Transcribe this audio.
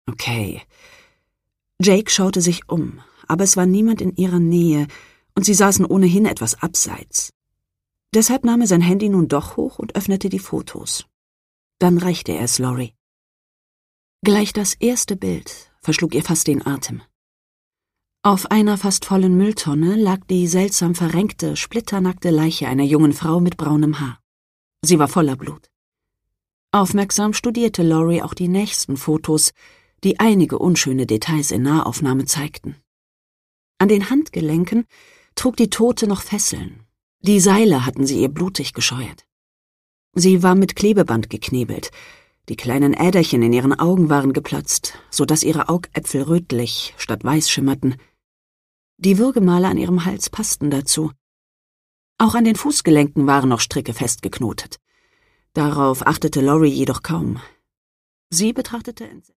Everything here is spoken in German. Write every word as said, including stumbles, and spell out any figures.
Okay. Jake schaute sich um, aber es war niemand in ihrer Nähe und sie saßen ohnehin etwas abseits. Deshalb nahm er sein Handy nun doch hoch und öffnete die Fotos. Dann reichte er es Laurie. Gleich das erste Bild verschlug ihr fast den Atem. Auf einer fast vollen Mülltonne lag die seltsam verrenkte, splitternackte Leiche einer jungen Frau mit braunem Haar. Sie war voller Blut. Aufmerksam studierte Laurie auch die nächsten Fotos, die einige unschöne Details in Nahaufnahme zeigten. An den Handgelenken trug die Tote noch Fesseln. Die Seile hatten sie ihr blutig gescheuert. Sie war mit Klebeband geknebelt. Die kleinen Äderchen in ihren Augen waren geplatzt, so dass ihre Augäpfel rötlich statt weiß schimmerten. Die Würgemale an ihrem Hals passten dazu. Auch an den Fußgelenken waren noch Stricke festgeknotet. Darauf achtete Laurie jedoch kaum. Sie betrachtete